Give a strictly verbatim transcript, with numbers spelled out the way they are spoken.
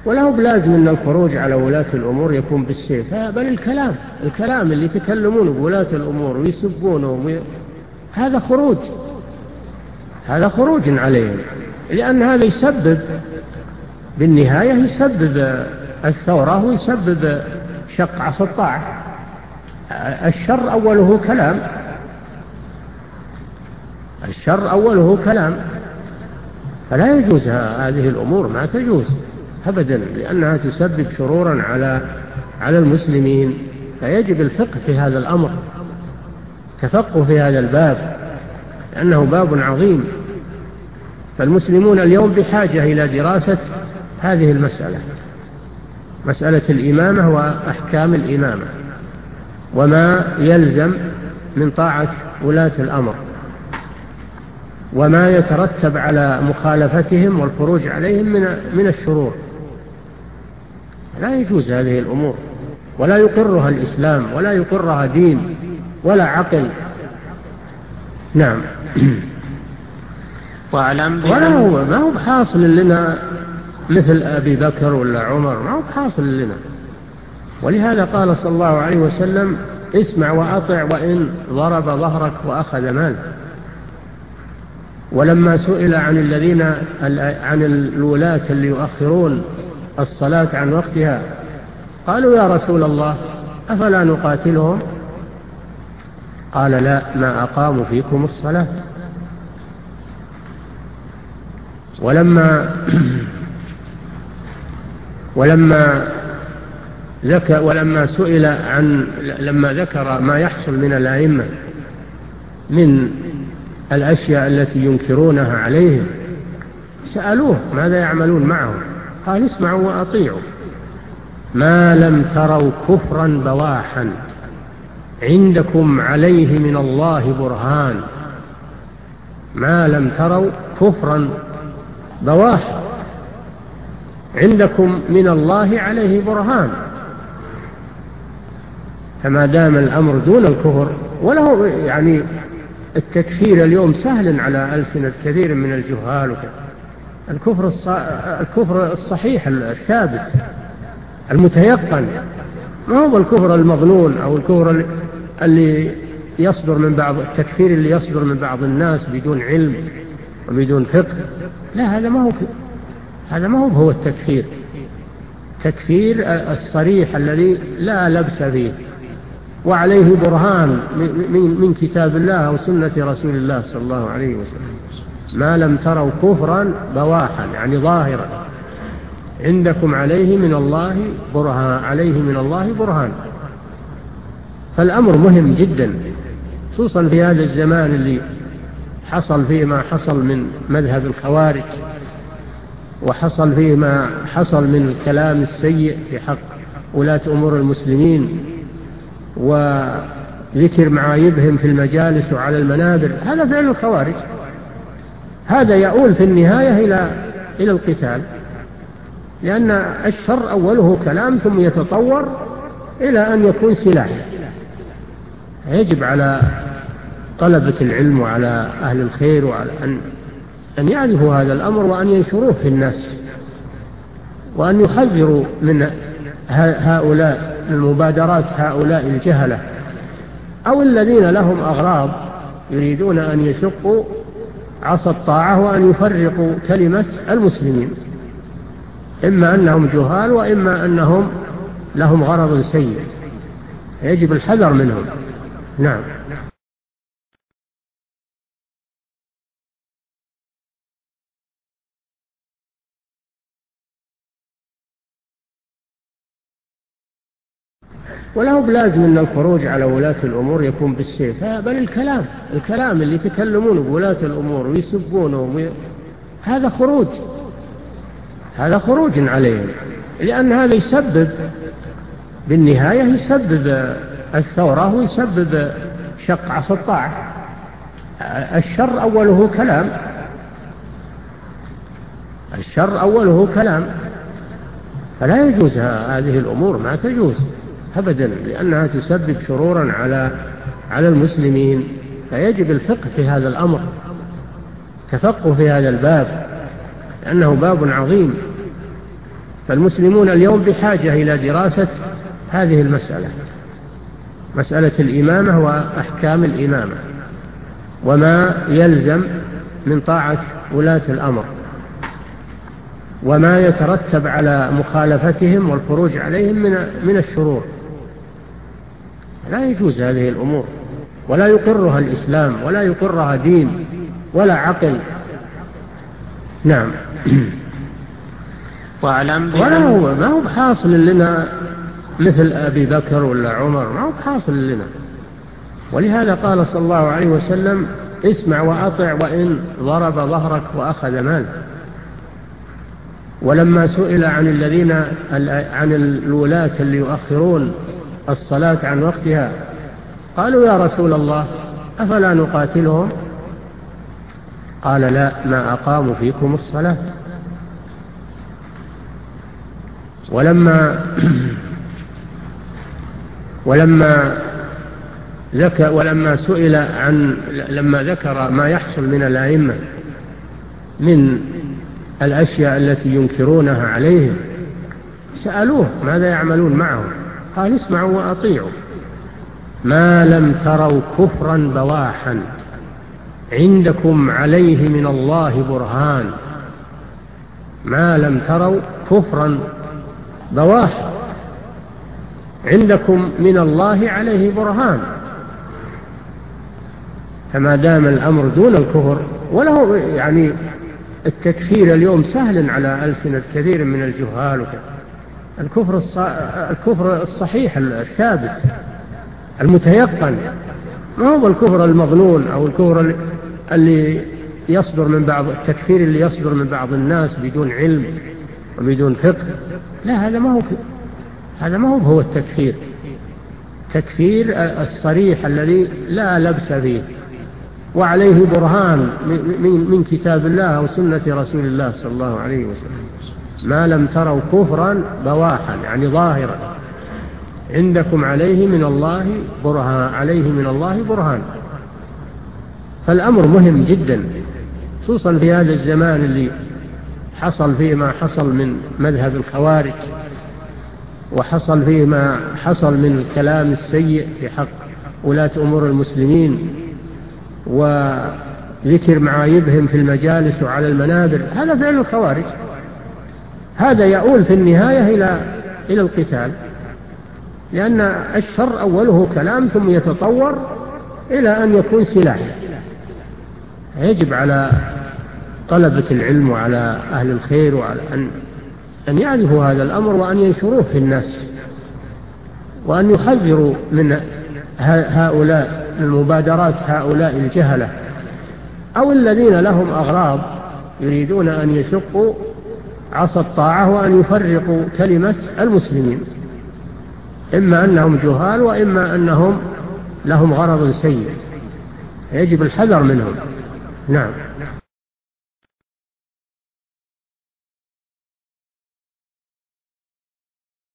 ولا هو بلازم أن الخروج على ولاة الأمور يكون بالسيف، بل الكلام الكلام اللي يتكلمون بولاة الأمور ويسبونهم وي... هذا خروج هذا خروج عليهم، لأن هذا يسبب بالنهاية يسبب الثورة ويسبب شق عصا الطاعة. الشر أوله كلام الشر أوله كلام فلا يجوز هذه الأمور، ما تجوز أبدا، لأنها تسبب شرورا على على المسلمين. فيجب الفقه في هذا الأمر، تفقه في هذا الباب، لأنه باب عظيم. فالمسلمون اليوم بحاجة إلى دراسة هذه المسألة، مسألة الإمامة وأحكام الإمامة وما يلزم من طاعة ولاة الأمر وما يترتب على مخالفتهم والخروج عليهم من من الشرور. لا يجوز هذه الأمور، ولا يقرها الإسلام، ولا يقرها دين ولا عقل. نعم. واعلم ولا هو ما هو بحاصل لنا مثل أبي بكر ولا عمر، ما هو بحاصل لنا. ولهذا قال صلى الله عليه وسلم: اسمع وأطع وإن ضرب ظهرك وأخذ مال. ولما سئل عن الذين عن الولاة اللي يؤخرون الصلاة عن وقتها قالوا: يا رسول الله أفلا نقاتلهم؟ قال: لا، ما أقاموا فيكم الصلاة. ولما ولما ذكر ولما سئل عن لما ذكر ما يحصل من الأئمة من الأشياء التي ينكرونها عليهم سألوه ماذا يعملون معه؟ قال: اسمعوا وأطيعوا ما لم تروا كفرا بواحا عندكم عليه من الله برهان. ما لم تروا كفرا بواحا عندكم من الله عليه برهان. فما دام الأمر دون الكفر، وله يعني التكفير اليوم سهل على ألسنة كثير من الجهال وكذا. الكفر الص... الكفر الصحيح الثابت المتيقن، ما هو الكفر المظنون أو الكفر اللي يصدر من بعض التكفير اللي يصدر من بعض الناس بدون علم وبدون فقه. لا، هذا ما هو هذا ما هو هو التكفير. تكفير الصريح الذي لا لبس فيه وعليه برهان من من كتاب الله أو سنة رسول الله صلى الله عليه وسلم. ما لم تروا كفرا بواحا يعني ظاهرا عندكم عليه من الله برهان عليه من الله برهان. فالأمر مهم جدا، خصوصا في هذا الزمان اللي حصل فيه ما حصل من مذهب الخوارج، وحصل فيه ما حصل من الكلام السيء في حق ولاة أمور المسلمين وذكر معايبهم في المجالس وعلى المنابر. هذا فعل الخوارج، هذا يؤول في النهاية إلى إلى القتال، لأن الشر أوله كلام ثم يتطور إلى أن يكون سلاح. يجب على طلبة العلم وعلى أهل الخير وعلى أن أن يعرفوا هذا الأمر وأن ينشروه في الناس، وأن يحذروا من هؤلاء المبادرات، هؤلاء الجهلة أو الذين لهم أغراض يريدون أن يشقوا عصا الطاعة وأن يفرقوا كلمة المسلمين، إما أنهم جهال وإما أنهم لهم غرض سيء. يجب الحذر منهم. نعم. ولا هو بلازم أن الخروج على ولاة الأمور يكون بالسيف، بل الكلام الكلام اللي يتكلمون بولاة الأمور ويسبونهم وي... هذا خروج هذا خروج عليهم، لأن هذا يسبب بالنهاية يسبب الثورة ويسبب شق عصا الطاعة. الشر أوله كلام الشر أوله كلام فلا يجوز هذه الأمور، ما تجوز أبدا، لأنها تسبب شرورا على على المسلمين. فيجب الفقه في هذا الأمر، تفقه في هذا الباب، لأنه باب عظيم. فالمسلمون اليوم بحاجة إلى دراسة هذه المسألة، مسألة الإمامة وأحكام الإمامة وما يلزم من طاعة ولاة الأمر وما يترتب على مخالفتهم والخروج عليهم من من الشرور. لا يجوز هذه الأمور، ولا يقرها الإسلام، ولا يقرها دين ولا عقل. نعم. واعلم ولا هو ما هو بحاصل لنا مثل أبي بكر ولا عمر، ما هو بحاصل لنا. ولهذا قال صلى الله عليه وسلم: اسمع وأطع وإن ضرب ظهرك وأخذ مال. ولما سئل عن الذين عن الولاة اللي يؤخرون الصلاة عن وقتها قالوا: يا رسول الله أفلا نقاتلهم؟ قال: لا، ما أقاموا فيكم الصلاة. ولما ولما ذكر ولما سئل عن لما ذكر ما يحصل من الأئمة من الأشياء التي ينكرونها عليهم سألوه ماذا يعملون معهم؟ قال: اسمعوا وأطيعوا ما لم تروا كفرا بواحا عندكم عليه من الله برهان. ما لم تروا كفرا بواحا عندكم من الله عليه برهان. فما دام الأمر دون الكفر، وله يعني التكفير اليوم سهل على ألسنة كثير من الجهال وكذا. الكفر الكفر الصحيح الثابت المتيقن، ما هو الكفر المظنون أو الكفر اللي يصدر من بعض التكفير اللي يصدر من بعض الناس بدون علم وبدون فقه. لا، هذا ما هو هذا ما هو هو التكفير. تكفير الصريح الذي لا لبس فيه وعليه برهان من كتاب الله وسنة رسول الله صلى الله عليه وسلم. ما لم تروا كفرا بواحا يعني ظاهرا عندكم عليه من الله برهان عليه من الله برهان. فالأمر مهم جدا، خصوصا في هذا الزمان اللي حصل فيه ما حصل من مذهب الخوارج، وحصل فيه ما حصل من الكلام السيء في حق ولاة أمور المسلمين وذكر معايبهم في المجالس وعلى المنابر. هذا فعل الخوارج، هذا يؤول في النهاية إلى إلى القتال، لأن الشر أوله كلام ثم يتطور إلى أن يكون سلاح. يجب على طلبة العلم وعلى أهل الخير وعلى أن أن يعرفوا هذا الأمر وأن ينشروه في الناس، وأن يحذروا من هؤلاء المبادرات، هؤلاء الجهلة أو الذين لهم أغراض يريدون أن يشقوا عصا الطاعة وأن يفرقوا كلمة المسلمين، إما أنهم جهال وإما أنهم لهم غرض سيء، يجب الحذر منهم. نعم.